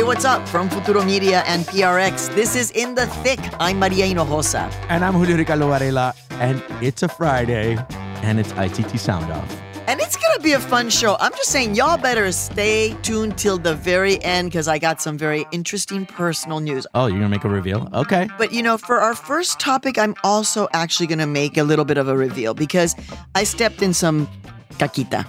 what's up? From Futuro Media and PRX, this is In the Thick. I'm Maria Hinojosa. And I'm Julio Ricardo Varela, and it's a Friday, and it's ITT Sound Off. And it's going to be a fun show. I'm just saying, y'all better stay tuned till the very end because I got some very interesting personal news. Oh, you're going to make a reveal? Okay. But, for our first topic, I'm also actually going to make a little bit of a reveal because I stepped in some caquita.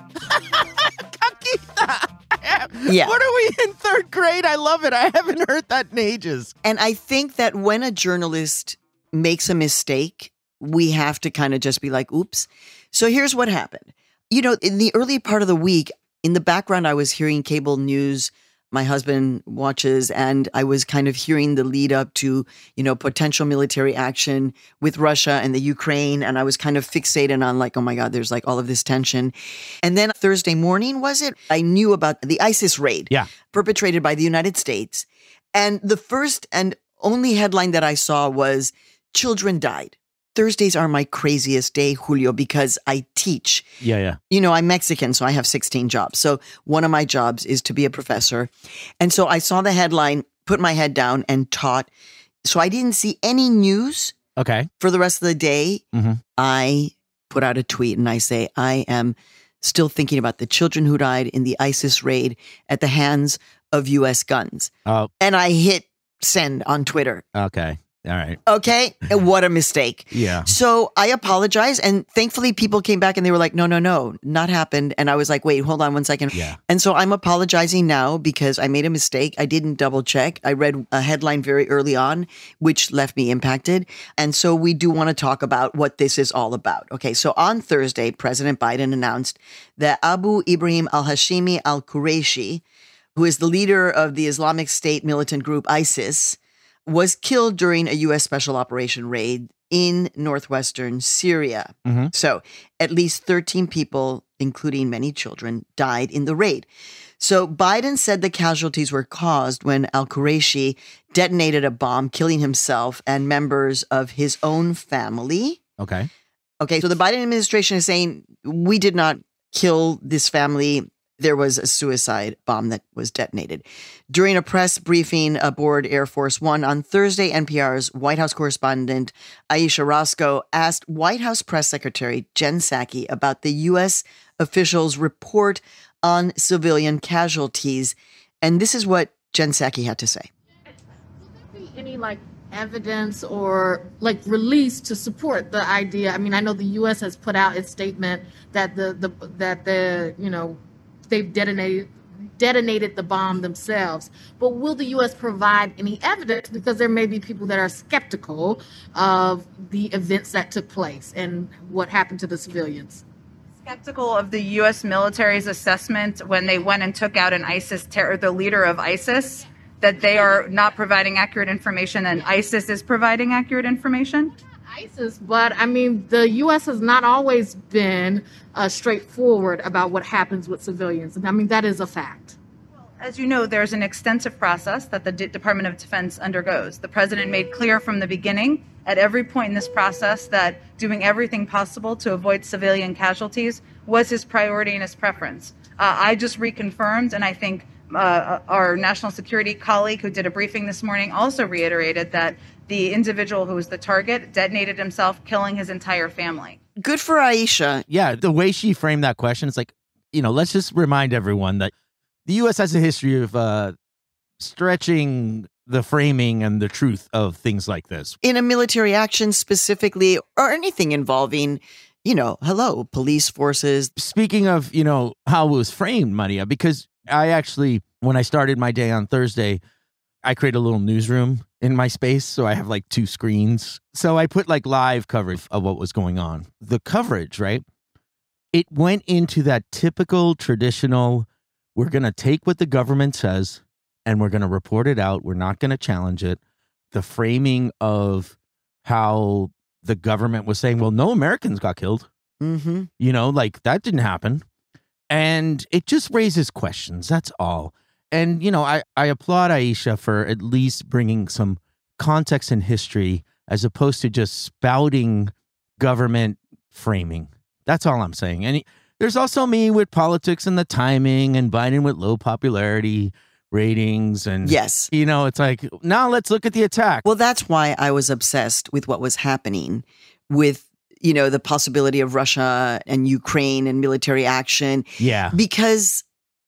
Caquita! Yeah. What are we in third grade? I love it. I haven't heard that in ages. And I think that when a journalist makes a mistake, we have to kind of just be like, oops. So here's what happened. In the early part of the week, in the background, I was hearing cable news my husband watches, and I was kind of hearing the lead up to, potential military action with Russia and the Ukraine. And I was kind of fixated on like, oh my God, there's like all of this tension. And then Thursday morning, was it? I knew about the ISIS raid perpetrated by the United States. And the first and only headline that I saw was children died. Thursdays are my craziest day, Julio, because I teach. Yeah. I'm Mexican, so I have 16 jobs. So one of my jobs is to be a professor. And so I saw the headline, put my head down and taught. So I didn't see any news for the rest of the day. Mm-hmm. I put out a tweet and I say, I am still thinking about the children who died in the ISIS raid at the hands of U.S. guns. Oh. And I hit send on Twitter. Okay. All right. Okay. What a mistake. Yeah. So I apologize. And thankfully people came back and they were like, no, not happened. And I was like, wait, hold on one second. Yeah. And so I'm apologizing now because I made a mistake. I didn't double check. I read a headline very early on, which left me impacted. And so we do want to talk about what this is all about. Okay. So on Thursday, President Biden announced that Abu Ibrahim al-Hashimi al-Qurayshi, who is the leader of the Islamic State militant group ISIS, was killed during a U.S. special operation raid in northwestern Syria. Mm-hmm. So at least 13 people, including many children, died in the raid. So Biden said the casualties were caused when al-Qurayshi detonated a bomb, killing himself and members of his own family. Okay. So the Biden administration is saying, we did not kill this family. There was a suicide bomb that was detonated. During a press briefing aboard Air Force One on Thursday, NPR's White House correspondent Aisha Roscoe asked White House Press Secretary Jen Psaki about the U.S. officials' report on civilian casualties. And this is what Jen Psaki had to say. Will there be any evidence or release to support the idea? I mean, I know the U.S. has put out its statement that they've detonated the bomb themselves. But will the U.S. provide any evidence? Because there may be people that are skeptical of the events that took place and what happened to the civilians. Skeptical of the U.S. military's assessment when they went and took out the leader of ISIS, that they are not providing accurate information and ISIS is providing accurate information? ISIS, but I mean, the U.S. has not always been straightforward about what happens with civilians. And I mean, that is a fact. As you know, there's an extensive process that the Department of Defense undergoes. The president made clear from the beginning, at every point in this process, that doing everything possible to avoid civilian casualties was his priority and his preference. I just reconfirmed, and I think our national security colleague who did a briefing this morning also reiterated that the individual who was the target detonated himself, killing his entire family. Good for Aisha. Yeah, the way she framed that question, it's like, let's just remind everyone that the U.S. has a history of stretching the framing and the truth of things like this. In a military action specifically, or anything involving, police forces. Speaking of, how it was framed, Maria, because I actually, when I started my day on Thursday, I created a little newsroom in my space. So I have 2 screens. So I put live coverage of what was going on. The coverage, right? It went into that typical traditional, we're going to take what the government says and we're going to report it out. We're not going to challenge it. The framing of how the government was saying, well, no Americans got killed. Mm-hmm. That didn't happen. And it just raises questions. That's all. And, I applaud Aisha for at least bringing some context and history as opposed to just spouting government framing. That's all I'm saying. And there's also me with politics and the timing and Biden with low popularity, ratings. And, Yes. it's like, now let's look at the attack. Well, that's why I was obsessed with what was happening with, the possibility of Russia and Ukraine and military action. Yeah. Because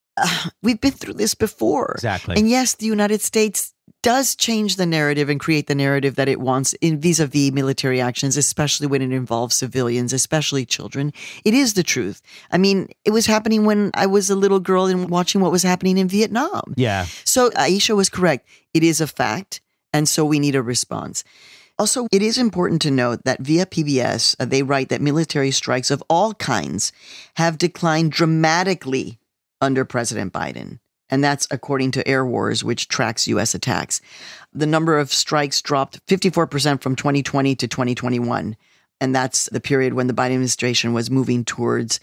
we've been through this before. Exactly. And yes, the United States does change the narrative and create the narrative that it wants in vis-a-vis military actions, especially when it involves civilians, especially children. It is the truth. I mean, it was happening when I was a little girl and watching what was happening in Vietnam. Yeah. So Aisha was correct. It is a fact. And so we need a response. Also, it is important to note that via PBS, they write that military strikes of all kinds have declined dramatically under President Biden. And that's according to Air Wars, which tracks U.S. attacks. The number of strikes dropped 54% from 2020 to 2021. And that's the period when the Biden administration was moving towards,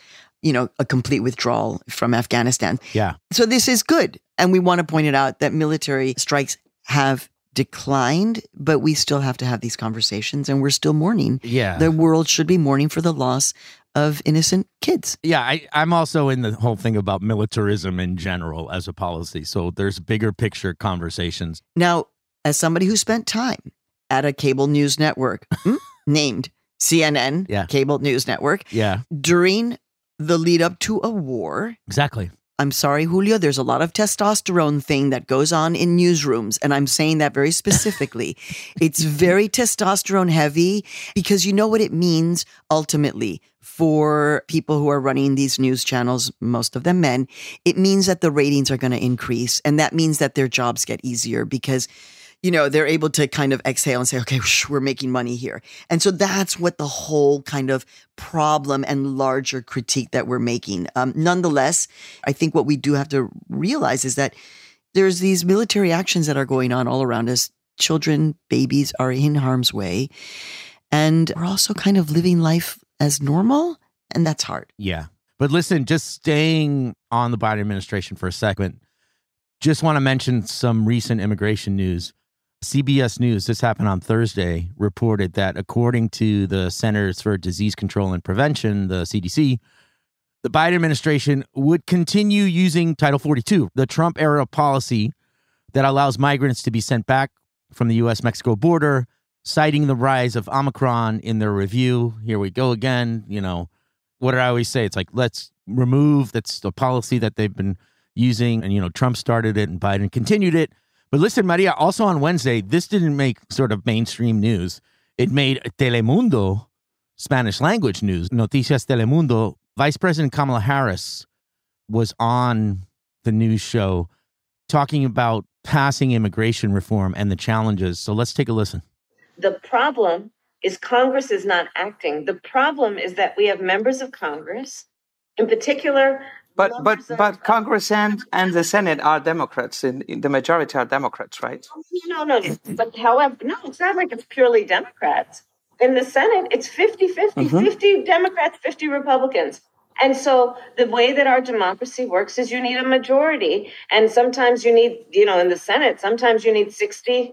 a complete withdrawal from Afghanistan. Yeah. So this is good. And we want to point it out that military strikes have declined, but we still have to have these conversations and we're still mourning. Yeah. The world should be mourning for the loss of innocent kids. Yeah, I'm also in the whole thing about militarism in general as a policy. So there's bigger picture conversations. Now, as somebody who spent time at a cable news network named CNN, Cable News Network, during the lead up to a war. Exactly. I'm sorry, Julio, there's a lot of testosterone thing that goes on in newsrooms. And I'm saying that very specifically. It's very testosterone heavy because you know what it means ultimately for people who are running these news channels, most of them men. It means that the ratings are going to increase. And that means that their jobs get easier because they're able to kind of exhale and say, okay, we're making money here. And so that's what the whole kind of problem and larger critique that we're making. Nonetheless, I think what we do have to realize is that there's these military actions that are going on all around us. Children, babies are in harm's way. And we're also kind of living life as normal. And that's hard. Yeah. But listen, just staying on the Biden administration for a second, just want to mention some recent immigration news. CBS News, this happened on Thursday, reported that according to the Centers for Disease Control and Prevention, the CDC, the Biden administration would continue using Title 42, the Trump-era policy that allows migrants to be sent back from the U.S.-Mexico border, citing the rise of Omicron in their review. Here we go again. What did I always say? It's like, let's remove, that's the policy that they've been using. And, Trump started it and Biden continued it. But listen, Maria, also on Wednesday, this didn't make sort of mainstream news. It made Telemundo, Spanish language news, Noticias Telemundo. Vice President Kamala Harris was on the news show talking about passing immigration reform and the challenges. So let's take a listen. The problem is Congress is not acting. The problem is that we have members of Congress, in particular. But Congress and the Senate are Democrats. In the majority are Democrats, right? No. But however, no, it's not like it's purely Democrats. In the Senate, it's 50-50, 50 Democrats, 50 Republicans. And so the way that our democracy works is you need a majority. And sometimes you need, in the Senate, sometimes you need 60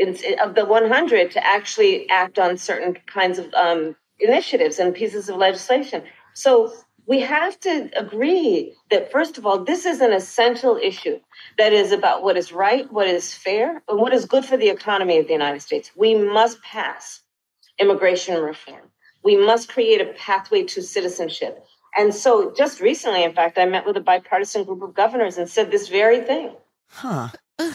of the 100 to actually act on certain kinds of initiatives and pieces of legislation. So we have to agree that, first of all, this is an essential issue that is about what is right, what is fair, and what is good for the economy of the United States. We must pass immigration reform. We must create a pathway to citizenship. And so just recently, in fact, I met with a bipartisan group of governors and said this very thing. Huh.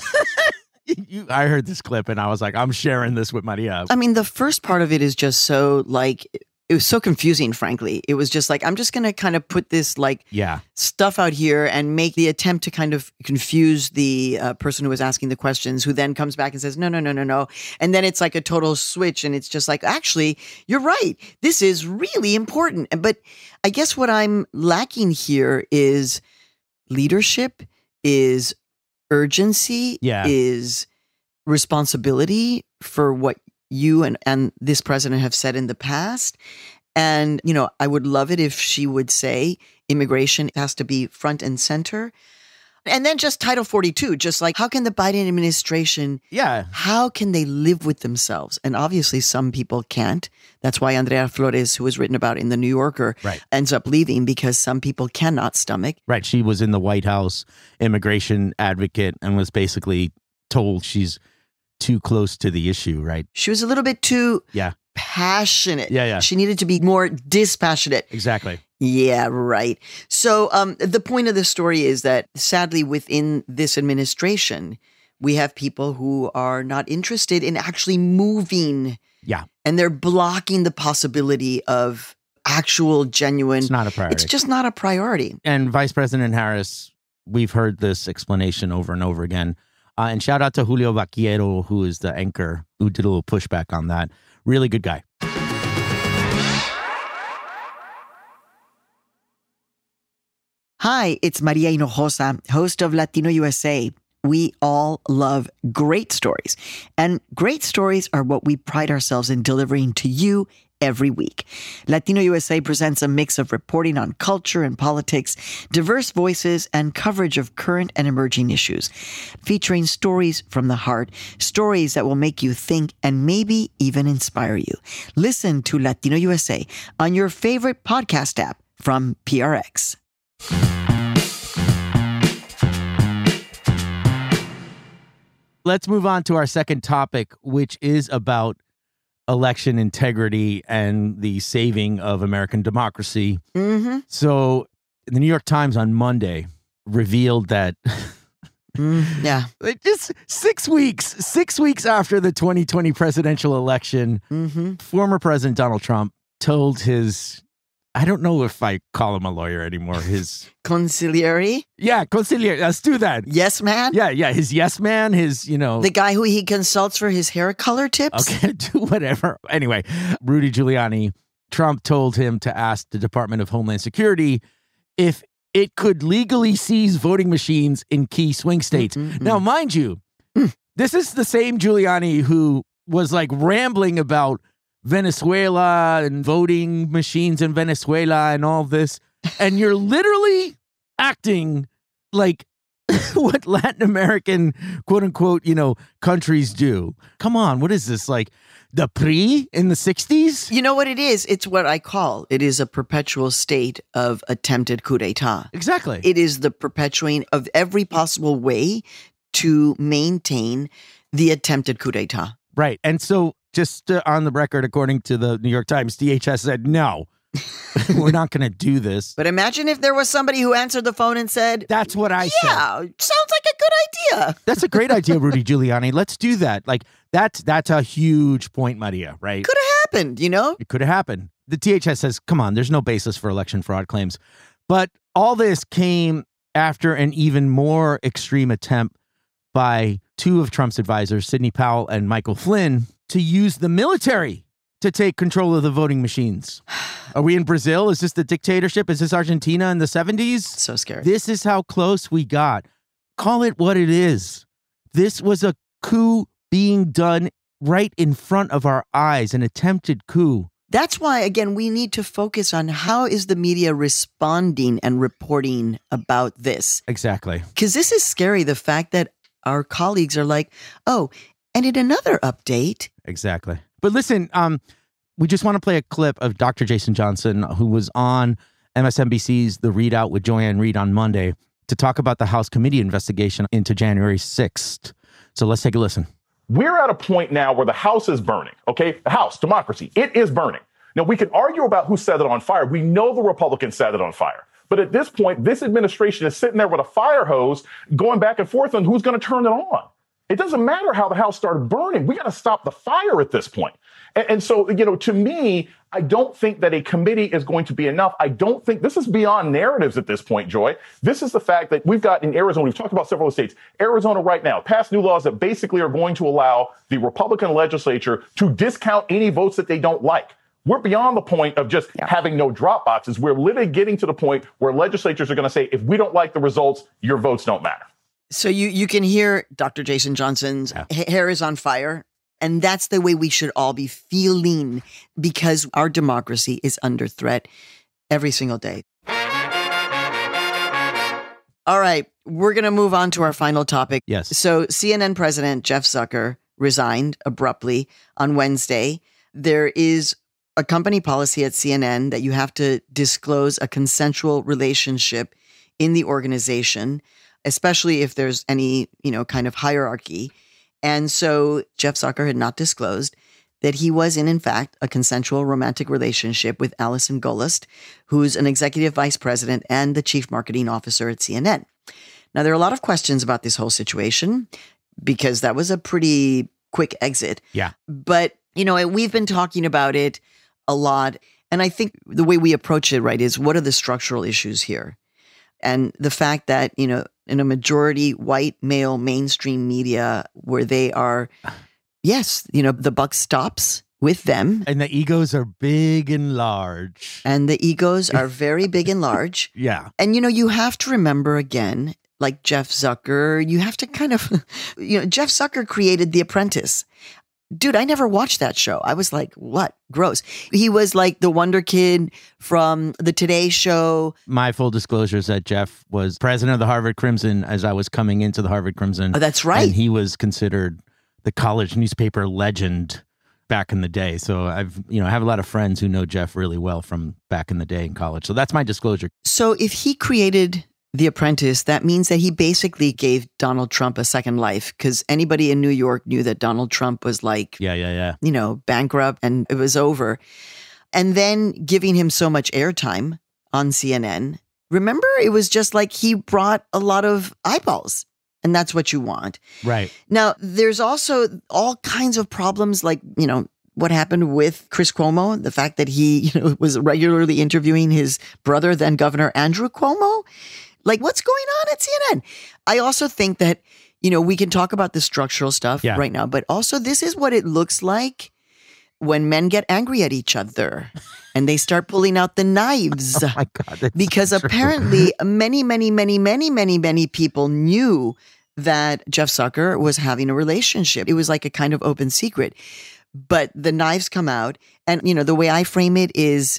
I heard this clip and I was like, I'm sharing this with Maria. I mean, the first part of it is just so it was so confusing, frankly. It was just like, I'm just going to kind of put this stuff out here and make the attempt to kind of confuse the person who was asking the questions, who then comes back and says, no. And then it's like a total switch. And it's just like, actually, you're right. This is really important. But I guess what I'm lacking here is leadership, is urgency, is responsibility for what you and this president have said in the past. And, I would love it if she would say immigration has to be front and center. And then just Title 42, just like, how can the Biden administration, Yeah. how can they live with themselves? And obviously some people can't. That's why Andrea Flores, who was written about in The New Yorker, Right. ends up leaving because some people cannot stomach. Right. She was in the White House immigration advocate and was basically told she's too close to the issue, right? She was a little bit too Yeah. passionate. Yeah. She needed to be more dispassionate. Exactly. Yeah, right. So the point of the story is that sadly within this administration, we have people who are not interested in actually moving. Yeah. And they're blocking the possibility of actual, genuine. It's not a priority. It's just not a priority. And Vice President Harris, we've heard this explanation over and over again. And shout out to Julio Vaquero, who is the anchor, who did a little pushback on that. Really good guy. Hi, it's Maria Hinojosa, host of Latino USA. We all love great stories, and great stories are what we pride ourselves in delivering to you every week. Latino USA presents a mix of reporting on culture and politics, diverse voices, and coverage of current and emerging issues, featuring stories from the heart, stories that will make you think and maybe even inspire you. Listen to Latino USA on your favorite podcast app from PRX. Let's move on to our second topic, which is about election integrity and the saving of American democracy. Mm-hmm. So the New York Times on Monday revealed that Yeah. just 6 weeks after the 2020 presidential election, former President Donald Trump told his, I don't know if I call him a lawyer anymore, his... Conciliary? Conciliary. Let's do that. Yes, man? Yeah. His yes man, his, The guy who he consults for his hair color tips? Okay, do whatever. Anyway, Rudy Giuliani, Trump told him to ask the Department of Homeland Security if it could legally seize voting machines in key swing states. Now, mind you, this is the same Giuliani who was like rambling about Venezuela and voting machines in Venezuela and all this. And you're literally acting like what Latin American, quote unquote, countries do. Come on. What is this? Like the PRI in the 60s? You know what it is? It's what I call, it is a perpetual state of attempted coup d'etat. Exactly. It is the perpetuating of every possible way to maintain the attempted coup d'etat. Right. And so just on the record, according to the New York Times, DHS said, no, we're not going to do this. But imagine if there was somebody who answered the phone and said, That's what I said. yeah, sounds like a good idea. That's a great idea, Rudy Giuliani. Let's do that. Like that's a huge point, Maria, right? Could have happened, It could have happened. The DHS says, come on, there's no basis for election fraud claims. But all this came after an even more extreme attempt by two of Trump's advisors, Sidney Powell and Michael Flynn, to use the military to take control of the voting machines. Are we in Brazil? Is this the dictatorship? Is this Argentina in the 70s? So scary. This is how close we got. Call it what it is. This was a coup being done right in front of our eyes, an attempted coup. That's why, again, we need to focus on how is the media responding and reporting about this. Exactly. Because this is scary, the fact that our colleagues are like, oh, and in another update. Exactly. But listen, we just want to play a clip of Dr. Jason Johnson, who was on MSNBC's The Readout with Joyanne Reid on Monday to talk about the House committee investigation into January 6th. So let's take a listen. We're at a point now where the House is burning, okay? The House, democracy, it is burning. Now, we can argue about who set it on fire. We know the Republicans set it on fire. But at this point, this administration is sitting there with a fire hose going back and forth on who's going to turn it on. It doesn't matter how the House started burning. We got to stop the fire at this point. And so, to me, I don't think that a committee is going to be enough. I don't think this is beyond narratives at this point, Joy. This is the fact that we've got in Arizona, we've talked about several states, Arizona right now passed new laws that basically are going to allow the Republican legislature to discount any votes that they don't like. We're beyond the point of just having no drop boxes. We're literally getting to the point where legislatures are going to say, if we don't like the results, your votes don't matter. So you can hear Dr. Jason Johnson's hair is on fire. And that's the way we should all be feeling, because our democracy is under threat every single day. All right, we're going to move on to our final topic. Yes. So CNN President Jeff Zucker resigned abruptly on Wednesday. There is a company policy at CNN that you have to disclose a consensual relationship in the organization, especially if there's any, kind of hierarchy. And so Jeff Zucker had not disclosed that he was in fact, a consensual romantic relationship with Allison Gollust, who's an executive vice president and the chief marketing officer at CNN. Now, there are a lot of questions about this whole situation because that was a pretty quick exit. Yeah. But, we've been talking about it a lot. And I think the way we approach it, right, is what are the structural issues here? And the fact that, in a majority white male mainstream media where they are, yes, the buck stops with them. And the egos are big and large. And the egos are very big and large. Yeah. And, you have to remember again, like Jeff Zucker, you have to kind of, Jeff Zucker created The Apprentice. Dude, I never watched that show. I was like, what? Gross. He was like the Wonder Kid from the Today Show. My full disclosure is that Jeff was president of the Harvard Crimson as I was coming into the Harvard Crimson. Oh, that's right. And he was considered the college newspaper legend back in the day. So I have a lot of friends who know Jeff really well from back in the day in college. So that's my disclosure. So if he created The Apprentice, that means that he basically gave Donald Trump a second life because anybody in New York knew that Donald Trump was like, bankrupt and it was over. And then giving him so much airtime on CNN. Remember, it was just like he brought a lot of eyeballs. And that's what you want. Right. Now, there's also all kinds of problems like, what happened with Chris Cuomo, the fact that he, was regularly interviewing his brother, then Governor Andrew Cuomo. Like, what's going on at CNN? I also think that, we can talk about the structural stuff right now, but also this is what it looks like when men get angry at each other and they start pulling out the knives. Oh my God. Because apparently many people knew that Jeff Zucker was having a relationship. It was like a kind of open secret. But the knives come out. And, the way I frame it is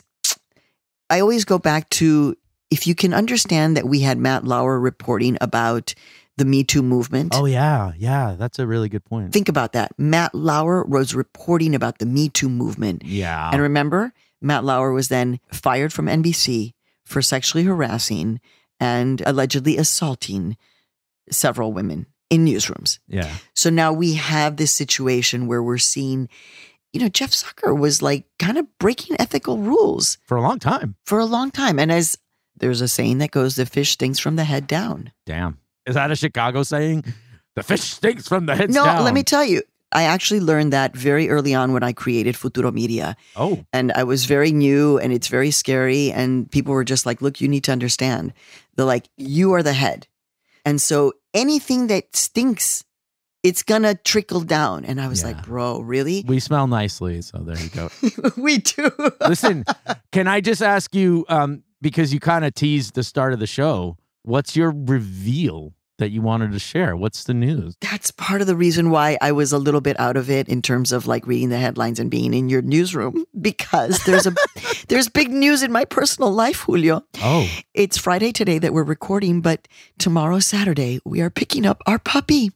I always go back to if you can understand that we had Matt Lauer reporting about the Me Too movement. Oh, yeah. Yeah. That's a really good point. Think about that. Matt Lauer was reporting about the Me Too movement. Yeah. And remember, Matt Lauer was then fired from NBC for sexually harassing and allegedly assaulting several women in newsrooms. Yeah. So now we have this situation where we're seeing, Jeff Zucker was like kind of breaking ethical rules. For a long time. And as there's a saying that goes, the fish stinks from the head down. Damn. Is that a Chicago saying? The fish stinks from the head down. No, let me tell you. I actually learned that very early on when I created Futuro Media. Oh. And I was very new and it's very scary. And people were just like, look, you need to understand. They're like, you are the head. And so anything that stinks, it's going to trickle down. And I was like, bro, really? We smell nicely. So there you go. We do. Listen, can I just ask you, because you kind of teased the start of the show, what's your reveal that you wanted to share? What's the news? That's part of the reason why I was a little bit out of it in terms of like reading the headlines and being in your newsroom, because there's big news in my personal life, Julio. Oh. It's Friday today that we're recording, but tomorrow, Saturday, we are picking up our puppy.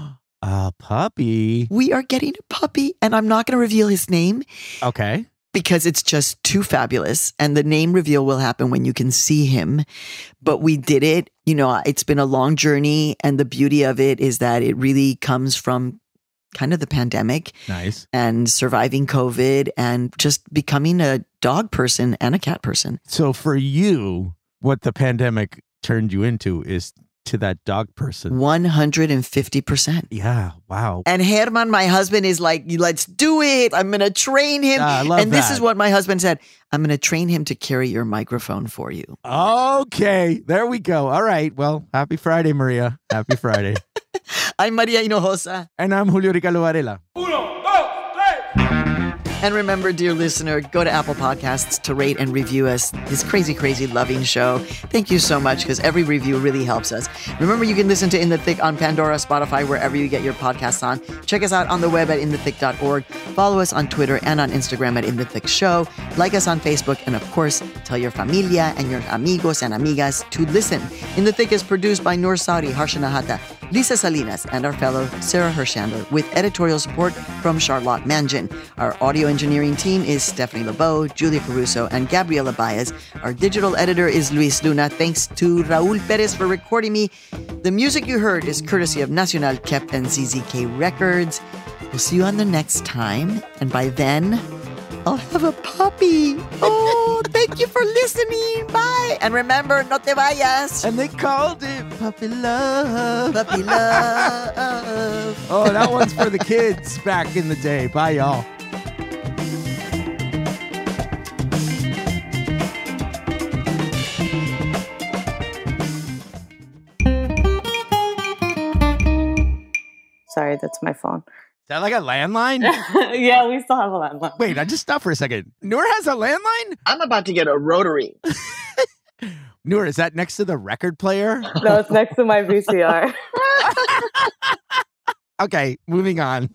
A puppy? We are getting a puppy, and I'm not going to reveal his name. Okay. Because it's just too fabulous. And the name reveal will happen when you can see him. But we did it. It's been a long journey. And the beauty of it is that it really comes from kind of the pandemic. Nice. And surviving COVID and just becoming a dog person and a cat person. So for you, what the pandemic turned you into is to that dog person. 150%. Yeah. Wow. And Herman, my husband, is like, let's do it. I'm going to train him. I love and this that. is what my husband said. I'm going to train him to carry your microphone for you. Okay. There we go. All right. Well, happy Friday, Maria. Happy Friday. I'm Maria Hinojosa. And I'm Julio Ricardo Varela. And remember, dear listener, go to Apple Podcasts to rate and review us, this crazy, crazy loving show. Thank you so much, because every review really helps us. Remember, you can listen to In the Thick on Pandora, Spotify, wherever you get your podcasts on. Check us out on the web at inthethick.org. Follow us on Twitter and on Instagram at In the Thick Show. Like us on Facebook. And of course, tell your familia and your amigos and amigas to listen. In the Thick is produced by Noor Saudi, Harsha Nahata, Lisa Salinas, and our fellow Sarah Hershander, with editorial support from Charlotte Mangin. Our audio engineering team is Stephanie LeBeau, Julia Caruso, and Gabriela Baez. Our digital editor is Luis Luna. Thanks to Raul Perez for recording me. The music you heard is courtesy of Nacional Kep and ZZK Records. We'll see you on the next time. And by then, I'll have a puppy. Oh, thank you for listening. Bye. And remember, no te vayas. And they called it Puppy Love. Puppy love. Oh, that one's for the kids back in the day. Bye, y'all. Sorry, that's my phone. Is that like a landline? Yeah, we still have a landline. Wait, I just stopped for a second. Noor has a landline? I'm about to get a rotary. Noor, is that next to the record player? No, it's next to my VCR. Okay, moving on.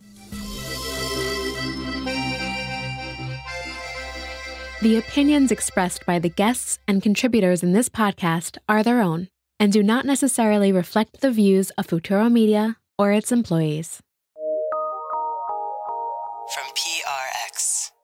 The opinions expressed by the guests and contributors in this podcast are their own and do not necessarily reflect the views of Futuro Media or its employees. From PRX.